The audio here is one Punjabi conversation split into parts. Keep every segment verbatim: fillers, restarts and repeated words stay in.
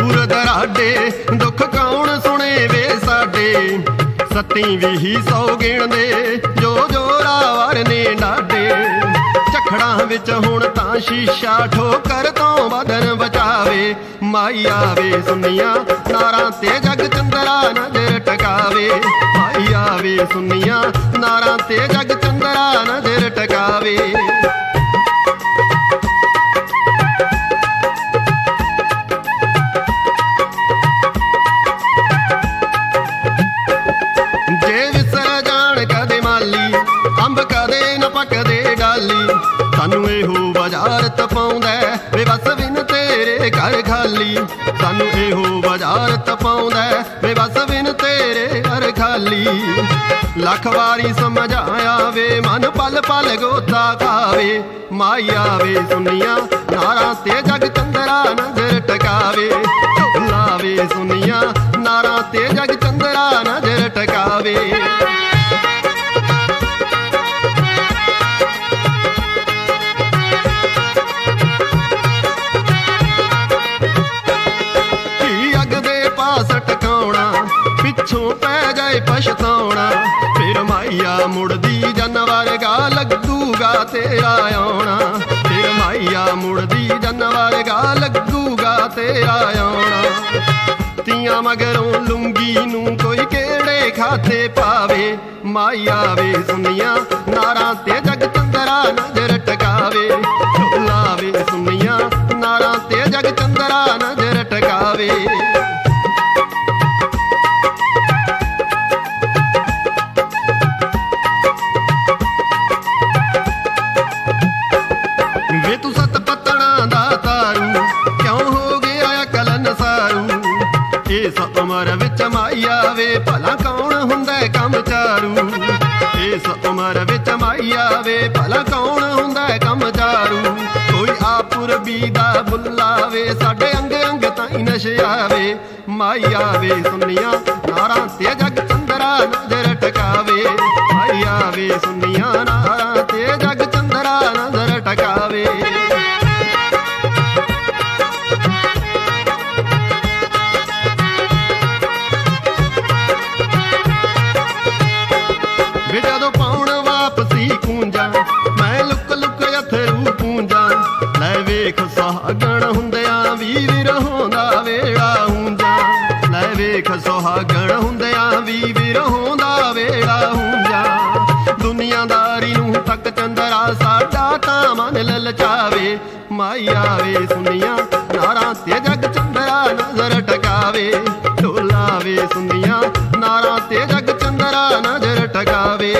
ਦੂਰ ਦਰਾਡੇ ਦੁੱਖ ਕੌਣ ਸੁਣੇ ਵੇ ਸਾਡੇ। ਸੱਤੀ ਵੀਹ ਸੌ ਗਿਣਦੇ ਜੋ ਜੋਰਾਵਰ ਨੇ ਡਾਡੇ। ਝਖੜਾਂ ਵਿੱਚ ਹੁਣ ਤਾਂ ਸ਼ੀਸ਼ਾ ਠੋਕਰ ਤੋਂ ਬਦਨ ਬਚਾਵੇ। ਮਾਈ ਆਵੇ ਸੁਨੀਆਂ ਨਾਰਾਂ ਤੇ ਜਗ ਚੰਦਰਾ ਨਜ਼ਰ ਟਿਕਾਵੇ। ਮਾਈ ਆਵੇ ਸੁਨੀਆਂ ਨਾਰਾਂ ਤੇ ਜਗ ਚੰਦਰਾ ਨਜ਼ਰ ਟਿਕਾਵੇ। ਜੇ ਵਿਸਰ ਜਾਣ ਕਦੇ ਮਾਲੀ ਅੰਬ ਕਦੇ ਨਾ ਪੱਕਦੇ ਡਾਲੀ। ਸਾਨੂੰ ਇਹੋ ਬਾਜ਼ਾਰ ਤਪਾਉਂਦਾ ਵੇ ਬਸ ਬਿਨ ਤੇਰੇ ਘਰ ਖਾਲੀ। ਸਾਨੂੰ ਇਹੋ ਬਾਜ਼ਾਰ ਤਪਾਉਂਦਾ ਵੇ ਬਸ ਬਿਨ ਤੇਰੇ ਘਰ ਖਾਲੀ। ਲੱਖ ਵਾਰੀ ਸਮਝਾਇਆ ਵੇ ਮਨ ਪਲ ਪਲ ਗੋਤਾ ਖਾਵੇ। ਮਾਈ ਆਵੇ ਸੁਨੀਆਂ ਨਾਰਾਂ ਤੇ ਜਗ ਚੰਦਰਾ ਨਜ਼ਰ ਟਿਕਾਵੇ। ਢੋਲਾਵੇ ਸੁਨੀਆਂ ਨਾਰਾਂ ਤੇ ਜਗ ਚੰਦਰਾ ਨਜ਼ਰ ਟਿਕਾਵੇ। ਪਿੱਛੋਂ ਪੈ ਜਾਏ ਪਛਤਾਉਣਾ ਫਿਰ ਮਾਈਆ ਮੁੜਦੀ ਜਾਨਵਰ ਗਾ ਲੱਗੂਗਾ ਤੇਰਾ ਆਉਣਾ। ਫਿਰ ਮਾਈਆ ਮੁੜਦੀ ਜਾਨਵਰ ਗਾ ਲੱਗੂਗਾ ਤੇਰਾ ਆਉਣਾ। ਤੀਆਂ ਮਗਰੋਂ ਲੁੰਗੀ ਨੂੰ ਕੋਈ ਕਿਹੜੇ ਖਾਤੇ ਪਾਵੇ। ਮਾਈ ਆਵੇ ਸੁਨੀਆਂ ਨਾਰਾਂ ਤੇ ਜਗ ਚੰਦਰਾ ਨਜ਼ਰ ਟਿਕਾਵੇ। ਢੋਲਾਵੇ ਸੁਨੀਆਂ ਨਾਰਾਂ ਤੇ ਜਗ ਚੰਦਰਾ ਨਜ਼ਰ ਟਿਕਾਵੇ। ਵੇ ਤੂੰ ਸੱਤ ਪੱਤਣਾ ਦਾ ਤਾਰੂ ਕਿਉਂ ਹੋ ਗਿਆ ਕਲਨ ਸਾਰੂ। ਇਸ ਉਮਰ ਵਿੱਚ ਮਾਈ ਆਵੇ ਭਲਾ ਕੌਣ ਹੁੰਦਾ ਕੰਮ ਚਾਰੂ। ਇਸ ਉਮਰ ਵਿੱਚ ਮਾਈ ਆਵੇ ਭਲਾ ਕੌਣ ਹੁੰਦਾ ਕੰਮ ਚਾਰੂ। ਕੋਈ ਆਪੁਰਬੀ ਦਾ ਬੁੱਲਾਵੇ ਸਾਡੇ ਅੰਗ ਅੰਗ ਤਾਈਂ ਨਸ਼ਿਆਵੇ। ਮਾਈ ਆਵੇ ਸੁਨੀਆਂ ਨਾਰਾਂ ਤੇ ਜਗ ਚੰਦਰਾ ਨਜ਼ਰ ਟਿਕਾਵੇ। ਮਾਈ ਆਵੇ ਸੁਨੀਆਂ ਨਾਰਾਂ ਤੇ ਜਗ ਚੰਦਰਾ ਨਜ਼ਰ ਟਿਕਾਵੇ। ਵੇ ਜਦੋਂ ਪਾਉਣ ਵਾਪਸੀ ਖੂੰਜਾਂ ਮੈਂ ਲੁੱਕ ਲੁੱਕ ਅਥਰੂ ਪੂੰਜਾਂ। ਲੈ ਵੇਖ ਸੁਹਾਗਣ ਹੁੰਦਿਆਂ ਵੀ ਵਿਰਹੋਂ ਦਾ ਵੇੜਾ ਹੁੰਜਾਂ। ਲੈ ਵੇਖ ਸੁਹਾਗਣ ਹੁੰਦਿਆਂ ਵੀ ਵਿਰਹੋਂ ਦਾ ਵੇੜਾ ਹੁੰਜਾਂ। ਦੁਨੀਆਦਾਰੀ ਨੂੰ ਤੱਕ ਚੰਦਰਾ ਸਾਡਾ ਤਾਂ ਮਨ ਲਲਚਾਵੇ। ਮਾਈ ਆਵੇ ਸੁਨੀਆਂ ਨਾਰਾਂ ਤੇ ਜਗ ਚੰਦਰਾ ਨਜ਼ਰ ਟਿਕਾਵੇ। ਢੋਲਾਵੇ ਸੁਨੀਆਂ ਨਾਰਾਂ ਤੇ ਜਗ ਚੰਦਰਾ ਨਜ਼ਰ ਟਿਕਾਵੇ।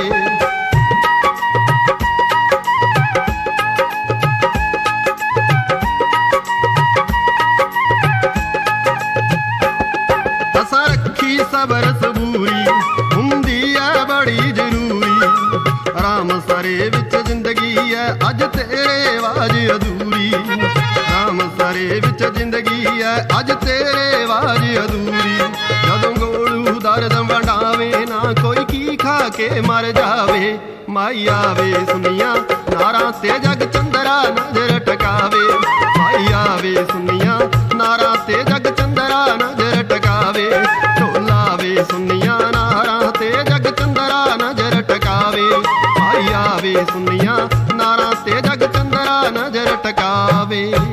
ਅਸਾਂ ਰੱਖੀ ਸਬਰ ਸਬੂਰੀ ਹੁੰਦੀ ਐ ਬੜੀ ਜ਼ਰੂਰੀ। ਰਾਮ ਸਰੇ ਵਿੱਚ ਜ਼ਿੰਦਗੀ ਐ ਅੱਜ ਤੇਰੇ ਆਵਾਜ਼ ਅਧੂਰੀ। ਰਾਮ ਸਰੇ ਵਿੱਚ ਜ਼ਿੰਦਗੀ ਐ ਅੱਜ ਤੇਰੇ ਆਵਾਜ਼ ਅਧੂਰੀ। ਜਦੋਂ ਗੋਲੂ ਦਰਦ ਵੰਡਾਵੇ ਨਾ ਕੋਈ ਕੀ ਖਾ ਕੇ ਮਰ ਜਾਵੇ। ਮਾਈ ਆਵੇ ਸੁਨੀਆਂ ਨਾਰਾਂ ਤੇ ਜਗ ਚੰਦਰਾ ਨਜ਼ਰ ਟਿਕਾਵੇ। ਮਾਈ ਆਵੇ ਸੁਨੀਆਂ ਨਾਰਾਂ ਤੇ ਜਗ ਚੰਦਰਾ ਨਜ਼ਰ ਟਿਕਾਵੇ। ਢੋਲਾਵੇ ਸੁਨੀਆਂ ਨਾਰਾਂ ਤੇ ਜਗ ਚੰਦਰਾ ਨਜ਼ਰ ਟਿਕਾਵੇ। ਮਾਈ ਆਵੇ ਸੁਨੀਆਂ ਨਾਰਾਂ ਤੇ ਜਗ ਚੰਦਰਾ ਨਜ਼ਰ ਟਿਕਾਵੇ।